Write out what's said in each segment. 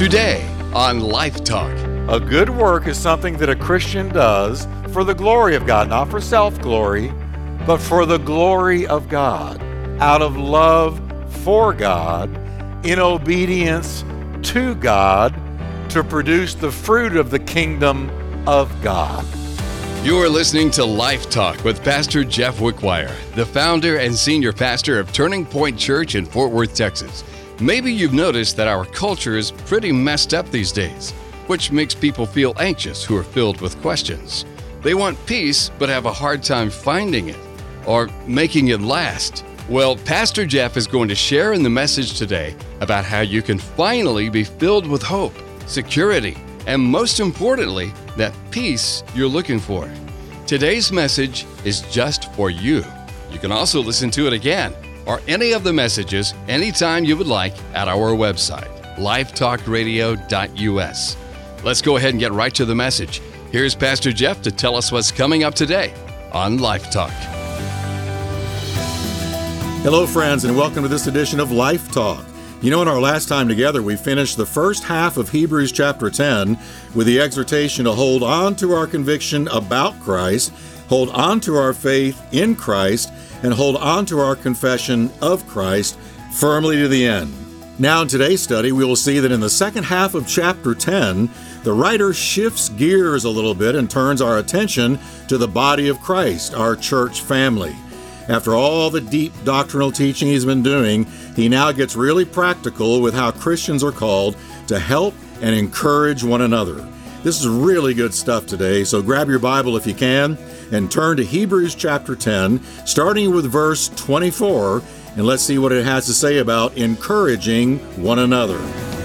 Today on Life Talk. A good work is something that a Christian does for the glory of God, not for self-glory, but for the glory of God, out of love for God, in obedience to God, to produce the fruit of the kingdom of God. You're listening to Life Talk with Pastor Jeff Wickwire, the founder and senior pastor of Turning Point Church in Fort Worth, Texas. Maybe you've noticed that our culture is pretty messed up these days, which makes people feel anxious who are filled with questions. They want peace, but have a hard time finding it or making it last. Well, Pastor Jeff is going to share in the message today about how you can finally be filled with hope, security, and most importantly, that peace you're looking for. Today's message is just for you. You can also listen to it again or any of the messages anytime you would like at our website, lifetalkradio.us. Let's go ahead and get right to the message. Here's Pastor Jeff to tell us what's coming up today on Life Talk. Hello, friends, and welcome to this edition of Life Talk. You know, in our last time together, we finished the first half of Hebrews chapter 10 with the exhortation to hold on to our conviction about Christ, hold on to our faith in Christ, and hold on to our confession of Christ firmly to the end. Now, in today's study, we will see that in the second half of chapter 10, the writer shifts gears a little bit and turns our attention to the body of Christ, our church family. After all the deep doctrinal teaching he's been doing, he now gets really practical with how Christians are called to help and encourage one another. This is really good stuff today, so grab your Bible if you can and turn to Hebrews chapter 10, starting with verse 24, and let's see what it has to say about encouraging one another.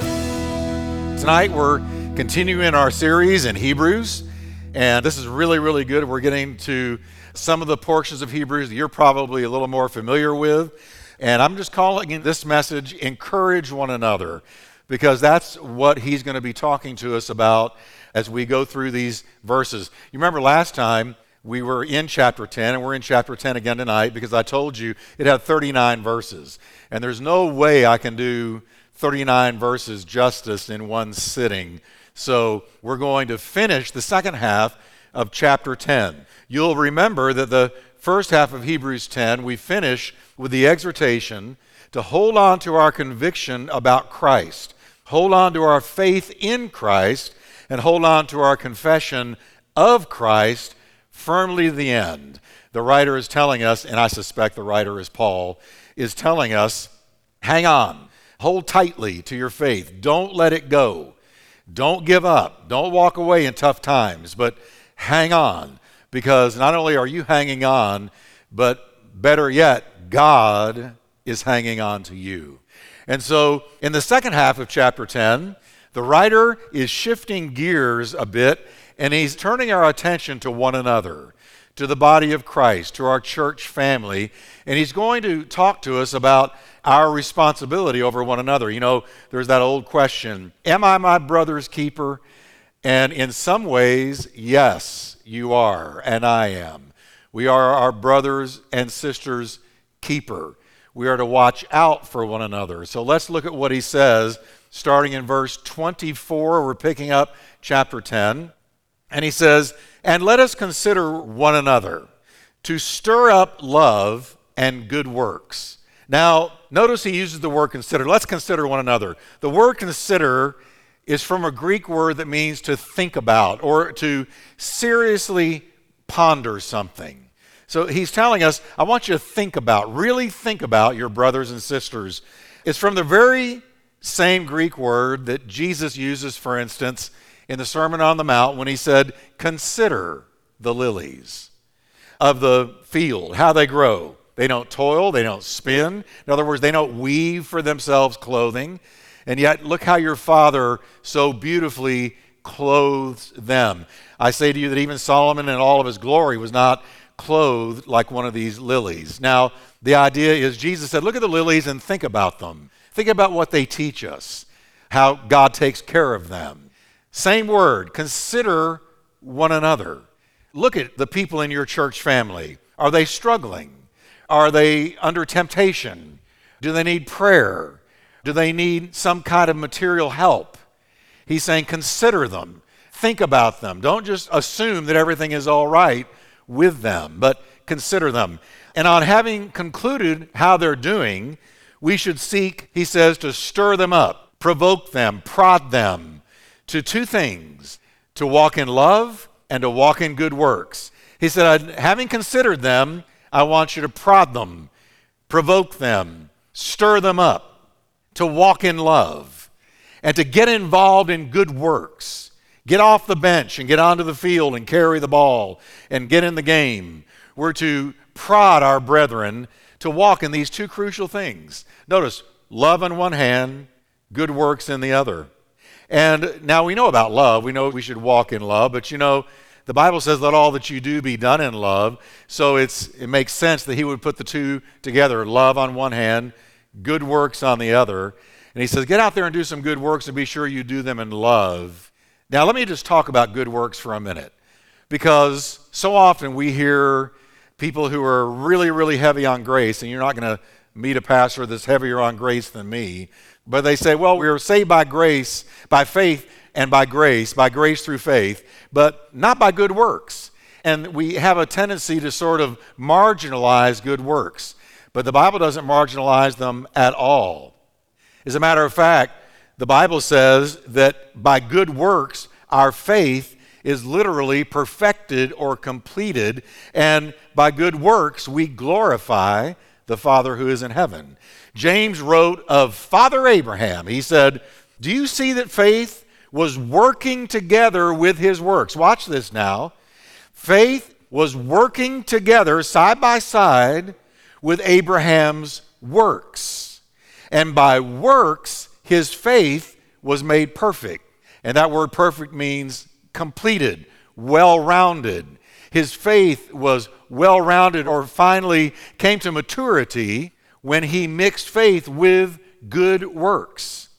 Tonight we're continuing our series in Hebrews, and this is really, really good. We're getting to some of the portions of Hebrews that you're probably a little more familiar with, and I'm just calling this message, Encourage One Another, because that's what he's going to be talking to us about as we go through these verses. You remember last time we were in chapter 10, and we're in chapter 10 again tonight because I told you it had 39 verses, and there's no way I can do 39 verses justice in one sitting. So we're going to finish the second half of chapter 10. You'll remember that the first half of Hebrews 10, we finish with the exhortation to hold on to our conviction about Christ, hold on to our faith in Christ, and hold on to our confession of Christ firmly to the end. The writer is telling us, and I suspect the writer is Paul, is telling us, hang on, hold tightly to your faith. Don't let it go. Don't give up. Don't walk away in tough times, but hang on, because not only are you hanging on, but better yet, God is hanging on to you. And so in the second half of chapter 10, the writer is shifting gears a bit, and he's turning our attention to one another, to the body of Christ, to our church family, and he's going to talk to us about our responsibility over one another. You know, there's that old question, am I my brother's keeper? And in some ways, yes, you are, and I am. We are our brothers and sisters' keeper. We are to watch out for one another. So let's look at what he says, starting in verse 24. We're picking up chapter 10. And he says, and let us consider one another to stir up love and good works. Now, notice he uses the word consider. Let's consider one another. The word consider is from a Greek word that means to think about or to seriously ponder something. So he's telling us, I want you to think about, really think about your brothers and sisters. It's from the very same Greek word that Jesus uses, for instance, in the Sermon on the Mount when he said, consider the lilies of the field, how they grow. They don't toil, they don't spin. In other words, they don't weave for themselves clothing. And yet, look how your Father so beautifully clothes them. I say to you that even Solomon in all of his glory was not clothed like one of these lilies. Now, the idea is Jesus said, look at the lilies and think about them. Think about what they teach us, how God takes care of them. Same word, consider one another. Look at the people in your church family. Are they struggling? Are they under temptation? Do they need prayer? Do they need some kind of material help? He's saying consider them. Think about them. Don't just assume that everything is all right with them, but consider them. And on having concluded how they're doing, we should seek, he says, to stir them up, provoke them, prod them to two things, to walk in love and to walk in good works. He said, having considered them, I want you to prod them, provoke them, stir them up, to walk in love, and to get involved in good works. Get off the bench and get onto the field and carry the ball and get in the game. We're to prod our brethren to walk in these two crucial things. Notice, love in one hand, good works in the other. And now we know about love. We know we should walk in love, but the Bible says, let all that you do be done in love. So it makes sense that he would put the two together, love on one hand, good works on the other. And he says, get out there and do some good works and be sure you do them in love. Now, let me just talk about good works for a minute, because so often we hear people who are really, really heavy on grace, and you're not going to meet a pastor that's heavier on grace than me, but they say, well, we are saved by grace, by faith and by grace through faith, but not by good works. And we have a tendency to sort of marginalize good works, but the Bible doesn't marginalize them at all. As a matter of fact, the Bible says that by good works, our faith is literally perfected or completed, and by good works, we glorify the Father who is in heaven. James wrote of Father Abraham. He said, do you see that faith was working together with his works? Watch this now. Faith was working together side by side with Abraham's works. And by works, his faith was made perfect. And that word perfect means completed, well-rounded. His faith was well-rounded, or finally came to maturity when he mixed faith with good works.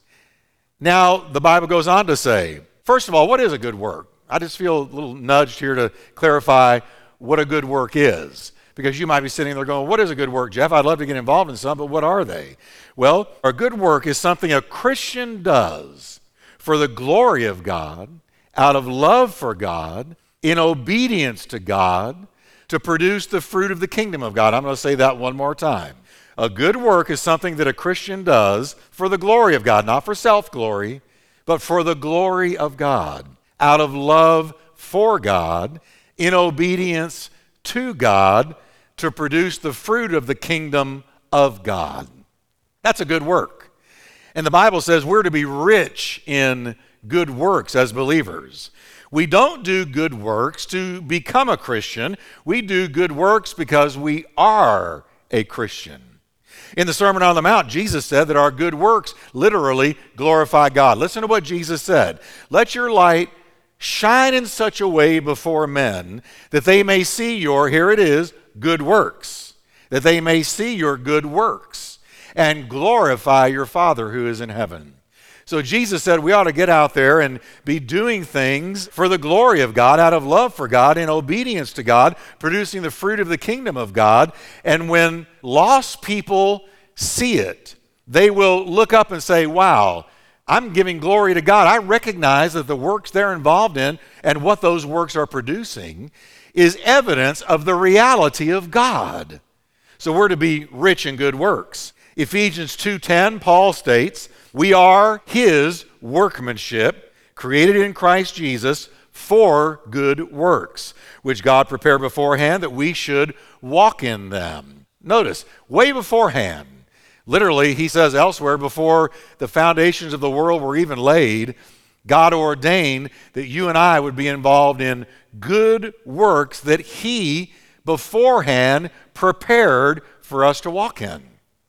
Now, the Bible goes on to say, first of all, what is a good work? I just feel a little nudged here to clarify what a good work is. Because you might be sitting there going, what is a good work, Jeff? I'd love to get involved in some, but what are they? Well, a good work is something a Christian does for the glory of God, out of love for God, in obedience to God, to produce the fruit of the kingdom of God. I'm going to say that one more time. A good work is something that a Christian does for the glory of God, not for self-glory, but for the glory of God, out of love for God, in obedience to God, to produce the fruit of the kingdom of God. That's a good work. And the Bible says we're to be rich in good works as believers. We don't do good works to become a Christian. We do good works because we are a Christian. In the Sermon on the Mount, Jesus said that our good works literally glorify God. Listen to what Jesus said. Let your light shine in such a way before men that they may see your, here it is, good works, that they may see your good works and glorify your Father who is in heaven. So Jesus said we ought to get out there and be doing things for the glory of God, out of love for God, in obedience to God, producing the fruit of the kingdom of God. And when lost people see it, they will look up and say, wow, I'm giving glory to God. I recognize that the works they're involved in and what those works are producing is evidence of the reality of God. So we're to be rich in good works. Ephesians 2:10, Paul states, we are his workmanship, created in Christ Jesus for good works, which God prepared beforehand that we should walk in them. Notice, way beforehand. Literally, he says elsewhere, before the foundations of the world were even laid, God ordained that you and I would be involved in good works that he beforehand prepared for us to walk in.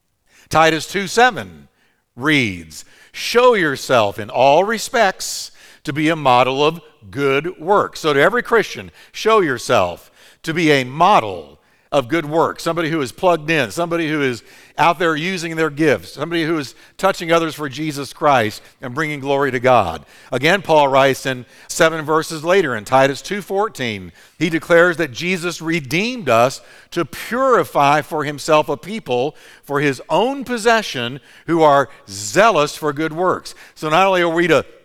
Titus 2:7 reads, show yourself in all respects to be a model of good works. So to every Christian, show yourself to be a model of good work, somebody who is plugged in, somebody who is out there using their gifts, somebody who is touching others for Jesus Christ and bringing glory to God. Again, Paul writes in 7 verses later in Titus 2:14, he declares that Jesus redeemed us to purify for himself a people for his own possession who are zealous for good works. So not only are we to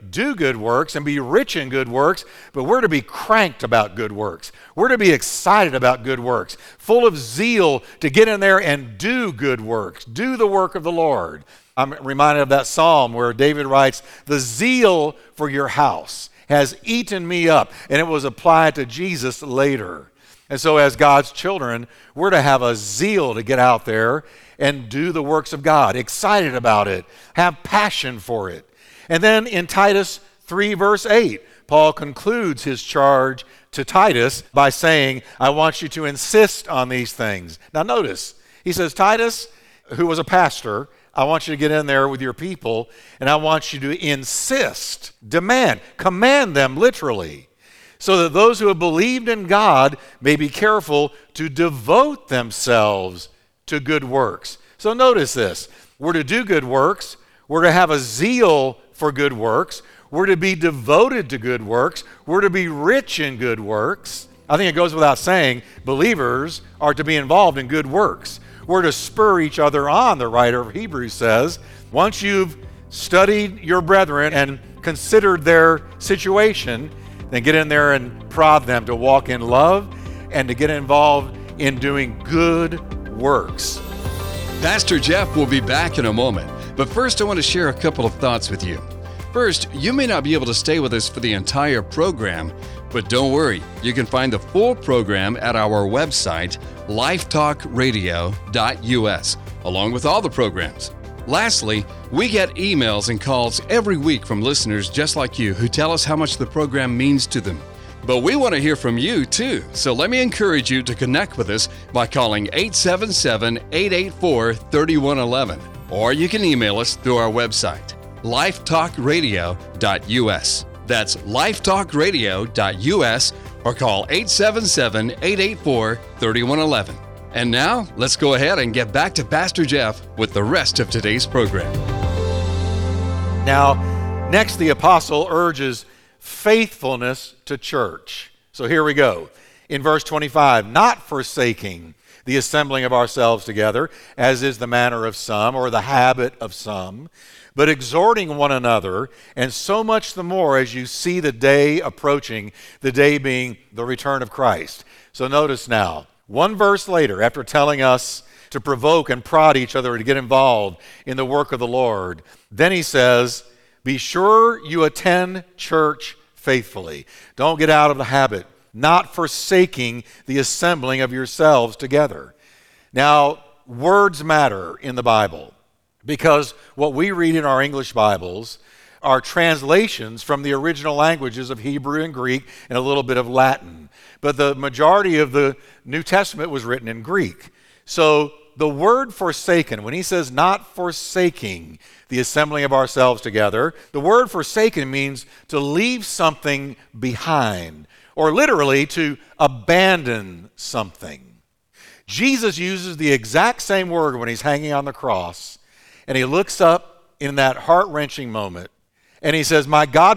do good works and be rich in good works, but we're to be cranked about good works. We're to be excited about good works, full of zeal to get in there and do good works, do the work of the Lord. I'm reminded of that psalm where David writes, "The zeal for your house has eaten me up," and it was applied to Jesus later. And so as God's children, we're to have a zeal to get out there and do the works of God, excited about it, have passion for it. And then in Titus 3, verse 8, Paul concludes his charge to Titus by saying, I want you to insist on these things. Now notice, he says, Titus, who was a pastor, I want you to get in there with your people, and I want you to insist, demand, command them literally, so that those who have believed in God may be careful to devote themselves to good works. So notice this. We're to do good works. We're to have a zeal for good works. We're to be devoted to good works. We're to be rich in good works. I think it goes without saying, believers are to be involved in good works. We're to spur each other on, the writer of Hebrews says. Once you've studied your brethren and considered their situation, then get in there and prod them to walk in love and to get involved in doing good works. Pastor Jeff will be back in a moment, but first I want to share a couple of thoughts with you. First, you may not be able to stay with us for the entire program, but don't worry, you can find the full program at our website, lifetalkradio.us, along with all the programs. Lastly, we get emails and calls every week from listeners just like you who tell us how much the program means to them. But we want to hear from you too, so let me encourage you to connect with us by calling 877-884-3111, or you can email us through our website, lifetalkradio.us. That's lifetalkradio.us, or call 877-884-3111. And now, let's go ahead and get back to Pastor Jeff with the rest of today's program. Now, next the apostle urges faithfulness to church. So here we go. In verse 25, not forsaking the assembling of ourselves together, as is the manner of some, or the habit of some, but exhorting one another, and so much the more as you see the day approaching, the day being the return of Christ. So notice now, one verse later, after telling us to provoke and prod each other to get involved in the work of the Lord, then he says, be sure you attend church faithfully. Don't get out of the habit, not forsaking the assembling of yourselves together. Now, words matter in the Bible because what we read in our English Bibles are translations from the original languages of Hebrew and Greek and a little bit of Latin. But the majority of the New Testament was written in Greek. So the word forsaken, when he says not forsaking the assembling of ourselves together, the word forsaken means to leave something behind, or literally to abandon something. Jesus uses the exact same word when he's hanging on the cross, and he looks up in that heart-wrenching moment, and he says, my God,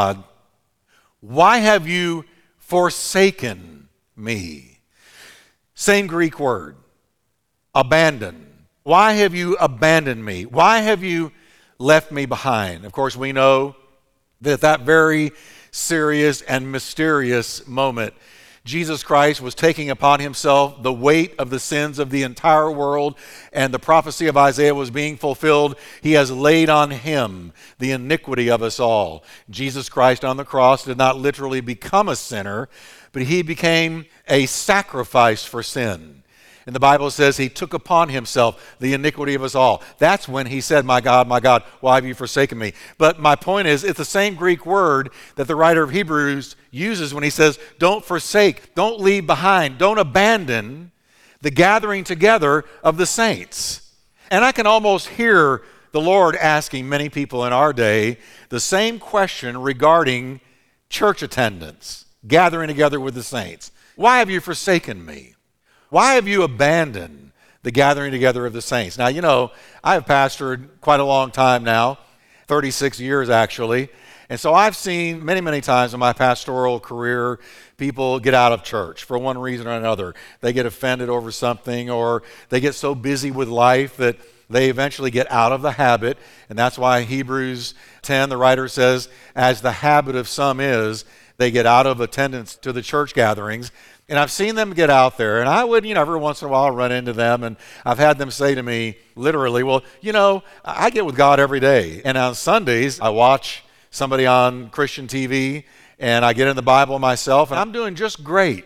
why have you forsaken me? Same Greek word. Abandon. Why have you abandoned me? Why have you left me behind? Of course, we know that that very serious and mysterious moment, Jesus Christ was taking upon himself the weight of the sins of the entire world, and the prophecy of Isaiah was being fulfilled. He has laid on him the iniquity of us all. Jesus Christ on the cross did not literally become a sinner, but he became a sacrifice for sin. And the Bible says he took upon himself the iniquity of us all. That's when he said, my God, why have you forsaken me? But my point is, it's the same Greek word that the writer of Hebrews uses when he says, don't forsake, don't leave behind, don't abandon the gathering together of the saints. And I can almost hear the Lord asking many people in our day the same question regarding church attendance, gathering together with the saints. Why have you forsaken me? Why have you abandoned the gathering together of the saints? Now, you know, I have pastored quite a long time now, 36 years actually, and so I've seen many times in my pastoral career people get out of church for one reason or another. They get offended over something, or they get so busy with life that they eventually get out of the habit, and that's why Hebrews 10, the writer says, as the habit of some is, they get out of attendance to the church gatherings. And I've seen them get out there, and I would, every once in a while run into them, and I've had them say to me, literally, well, I get with God every day. And on Sundays, I watch somebody on Christian TV, and I get in the Bible myself, and I'm doing just great.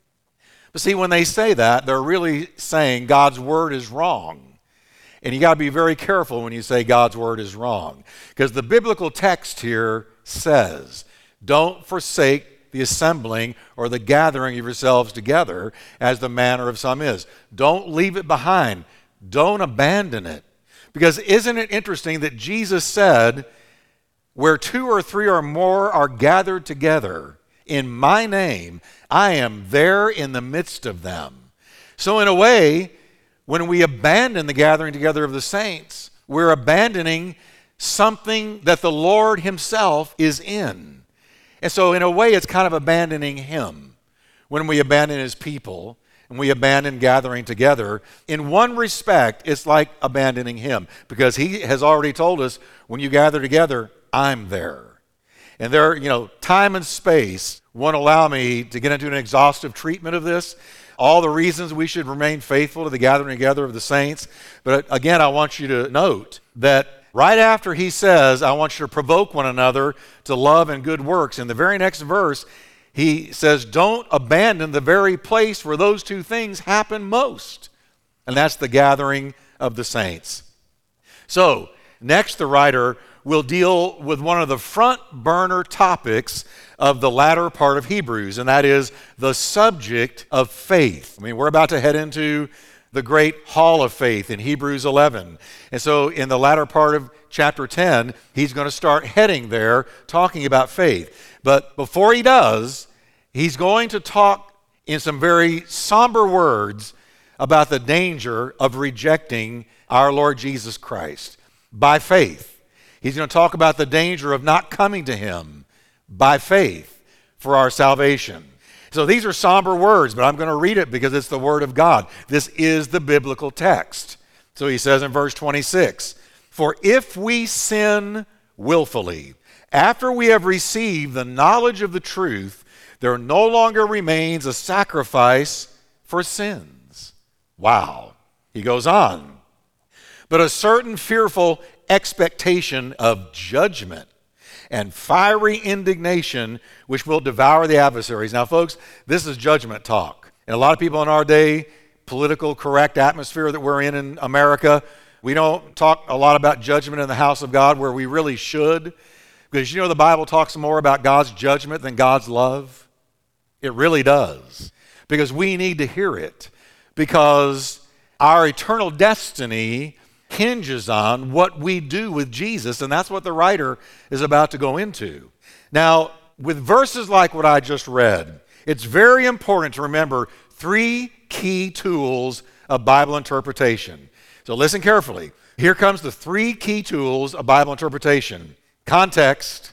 But see, when they say that, they're really saying God's word is wrong. And you got to be very careful when you say God's word is wrong. Because the biblical text here says, don't forsake the assembling or the gathering of yourselves together as the manner of some is. Don't leave it behind. Don't abandon it. Because isn't it interesting that Jesus said, where 2 or 3 or more are gathered together in my name, I am there in the midst of them. So in a way, when we abandon the gathering together of the saints, we're abandoning something that the Lord himself is in. And so in a way, it's kind of abandoning him when we abandon his people and we abandon gathering together. In one respect, it's like abandoning him, because he has already told us, when you gather together, I'm there. And there, time and space won't allow me to get into an exhaustive treatment of this, all the reasons we should remain faithful to the gathering together of the saints. But again, I want you to note that right after he says, I want you to provoke one another to love and good works, in the very next verse, he says, don't abandon the very place where those two things happen most. And that's the gathering of the saints. So, next the writer will deal with one of the front burner topics of the latter part of Hebrews, and that is the subject of faith. We're about to head into the great hall of faith in Hebrews 11. And so in the latter part of chapter 10, he's going to start heading there, talking about faith. But before he does, he's going to talk in some very somber words about the danger of rejecting our Lord Jesus Christ by faith. He's going to talk about the danger of not coming to him by faith for our salvation. So these are somber words, but I'm going to read it because it's the word of God. This is the biblical text. So he says in verse 26, for if we sin willfully, after we have received the knowledge of the truth, there no longer remains a sacrifice for sins. Wow. He goes on. But a certain fearful expectation of judgment and fiery indignation which will devour the adversaries. Now, folks, this is judgment talk. And a lot of people in our day, political correct atmosphere that we're in America, we don't talk a lot about judgment in the house of God where we really should. Because the Bible talks more about God's judgment than God's love. It really does. Because we need to hear it. Because our eternal destiny hinges on what we do with Jesus, and that's what the writer is about to go into. Now, with verses like what I just read, it's very important to remember 3 key tools of Bible interpretation. So listen carefully. Here comes the 3 key tools of Bible interpretation: context,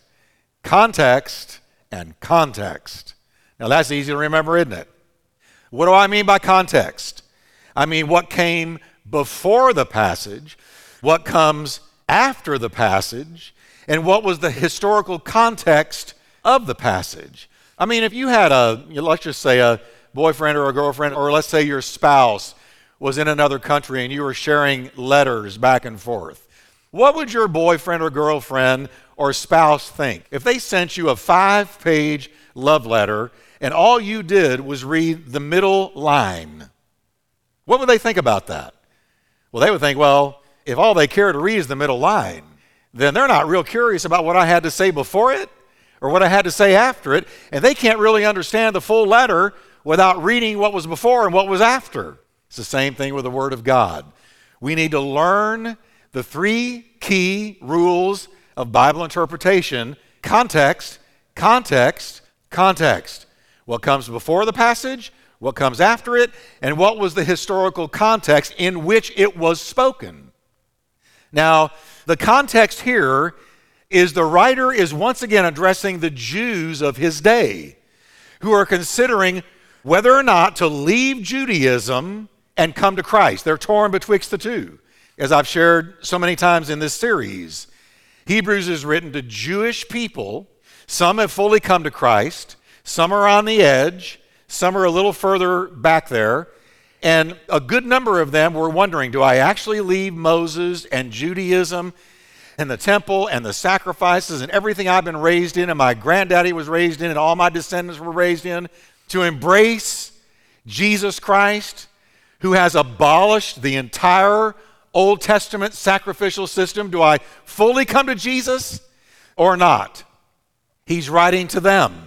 context, and context. Now that's easy to remember, isn't it? What do I mean by context? I mean what came before the passage, what comes after the passage, and what was the historical context of the passage. If you had let's just say a boyfriend or a girlfriend, or let's say your spouse was in another country and you were sharing letters back and forth, what would your boyfriend or girlfriend or spouse think if they sent you a 5-page love letter and all you did was read the middle line? What would they think about that? Well, they would think, if all they care to read is the middle line, then they're not real curious about what I had to say before it or what I had to say after it, and they can't really understand the full letter without reading what was before and what was after. It's the same thing with the Word of God. We need to learn the 3 key rules of Bible interpretation: context, context, context. What comes before the passage, what comes after it, and what was the historical context in which it was spoken. Now, the context here is the writer is once again addressing the Jews of his day who are considering whether or not to leave Judaism and come to Christ. They're torn betwixt the two. As I've shared so many times in this series, Hebrews is written to Jewish people. Some have fully come to Christ. Some are on the edge. Some are a little further back there. And a good number of them were wondering, do I actually leave Moses and Judaism and the temple and the sacrifices and everything I've been raised in and my granddaddy was raised in and all my descendants were raised in to embrace Jesus Christ, who has abolished the entire Old Testament sacrificial system? Do I fully come to Jesus or not? He's writing to them.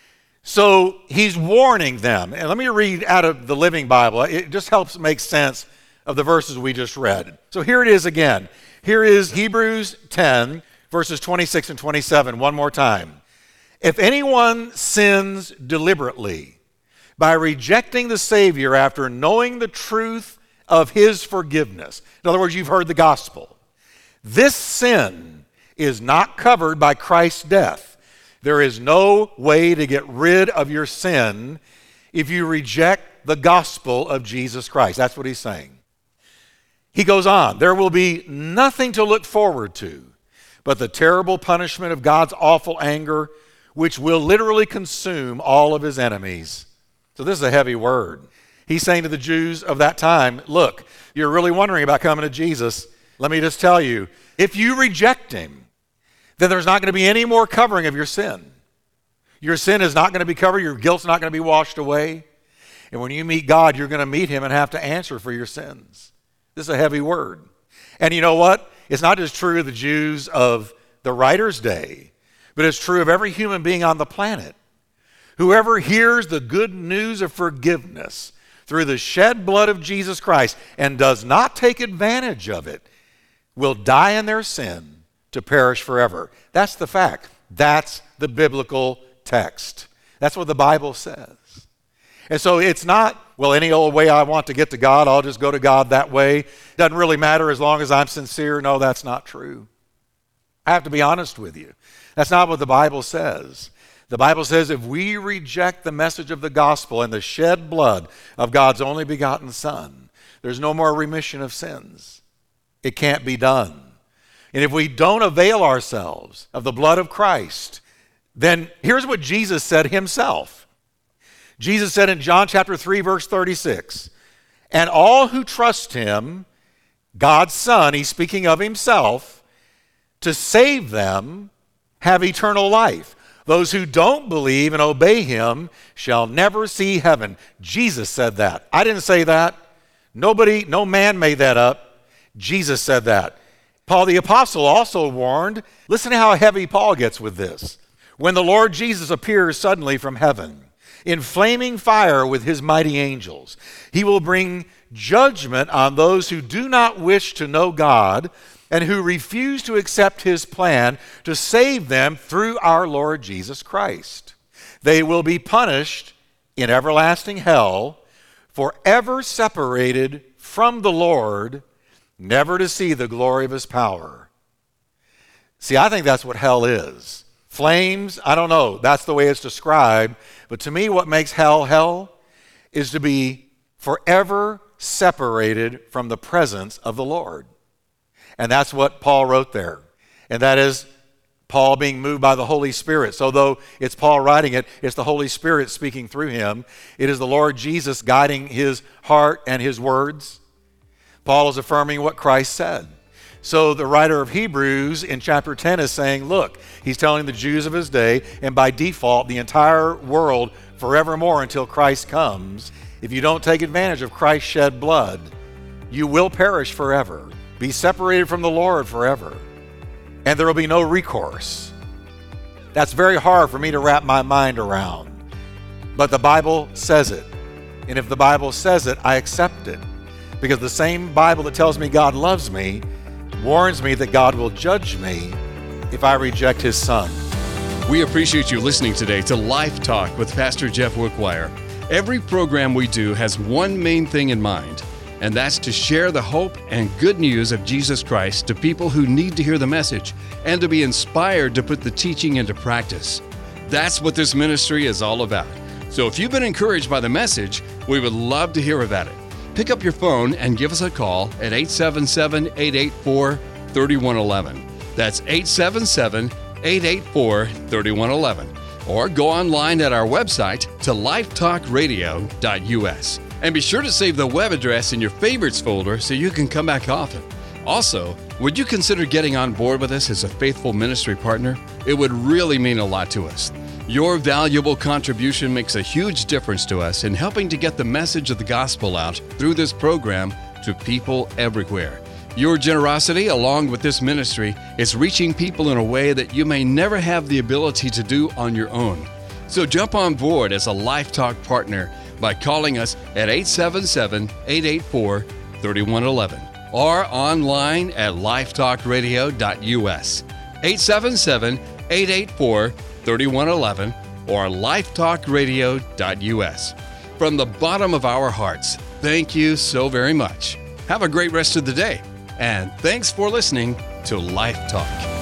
So he's warning them. And let me read out of the Living Bible. It just helps make sense of the verses we just read. So here it is again. Here is Hebrews 10, verses 26 and 27, one more time. If anyone sins deliberately by rejecting the Savior after knowing the truth of his forgiveness, in other words, you've heard the gospel, this sin is not covered by Christ's death. There is no way to get rid of your sin if you reject the gospel of Jesus Christ. That's what he's saying. He goes on, there will be nothing to look forward to but the terrible punishment of God's awful anger, which will literally consume all of his enemies. So this is a heavy word. He's saying to the Jews of that time, look, you're really wondering about coming to Jesus. Let me just tell you, if you reject him, then there's not going to be any more covering of your sin. Your sin is not going to be covered. Your guilt's not going to be washed away. And when you meet God, you're going to meet him and have to answer for your sins. This is a heavy word. And you know what? It's not just true of the Jews of the writer's day, but it's true of every human being on the planet. Whoever hears the good news of forgiveness through the shed blood of Jesus Christ and does not take advantage of it will die in their sin to perish forever. That's the fact. That's the biblical text. That's what the Bible says. And so it's not, well, any old way I want to get to God, I'll just go to God that way. Doesn't really matter as long as I'm sincere. No, that's not true. I have to be honest with you. That's not what the Bible says. The Bible says if we reject the message of the gospel and the shed blood of God's only begotten Son, there's no more remission of sins. It can't be done. And if we don't avail ourselves of the blood of Christ, then here's what Jesus said himself. Jesus said in John chapter 3, verse 36, and all who trust him, God's Son, he's speaking of himself, to save them, have eternal life. Those who don't believe and obey him shall never see heaven. Jesus said that. I didn't say that. Nobody, no man made that up. Jesus said that. Paul the Apostle also warned, listen to how heavy Paul gets with this. When the Lord Jesus appears suddenly from heaven, in flaming fire with his mighty angels, he will bring judgment on those who do not wish to know God and who refuse to accept his plan to save them through our Lord Jesus Christ. They will be punished in everlasting hell, forever separated from the Lord, never to see the glory of his power. See, I think that's what hell is. Flames, I don't know. That's the way it's described. But to me, what makes hell hell is to be forever separated from the presence of the Lord. And that's what Paul wrote there. And that is Paul being moved by the Holy Spirit. So though it's Paul writing it, it's the Holy Spirit speaking through him. It is the Lord Jesus guiding his heart and his words. Paul is affirming what Christ said. So the writer of Hebrews in chapter 10 is saying, look, he's telling the Jews of his day, and by default, the entire world forevermore until Christ comes, if you don't take advantage of Christ's shed blood, you will perish forever, be separated from the Lord forever, and there will be no recourse. That's very hard for me to wrap my mind around. But the Bible says it. And if the Bible says it, I accept it. Because the same Bible that tells me God loves me warns me that God will judge me if I reject his Son. We appreciate you listening today to Life Talk with Pastor Jeff Wickwire. Every program we do has one main thing in mind, and that's to share the hope and good news of Jesus Christ to people who need to hear the message and to be inspired to put the teaching into practice. That's what this ministry is all about. So if you've been encouraged by the message, we would love to hear about it. pick up your phone and give us a call at 877-884-3111. That's 877-884-3111. Or go online at our website to lifetalkradio.us. And be sure to save the web address in your favorites folder so you can come back often. Also, would you consider getting on board with us as a faithful ministry partner? It would really mean a lot to us. Your valuable contribution makes a huge difference to us in helping to get the message of the gospel out through this program to people everywhere. Your generosity, along with this ministry, is reaching people in a way that you may never have the ability to do on your own. So jump on board as a Life Talk partner by calling us at 877-884-3111 or online at lifetalkradio.us. 877-884-3111 or lifetalkradio.us. From the bottom of our hearts, thank you so very much. Have a great rest of the day, and thanks for listening to Life Talk.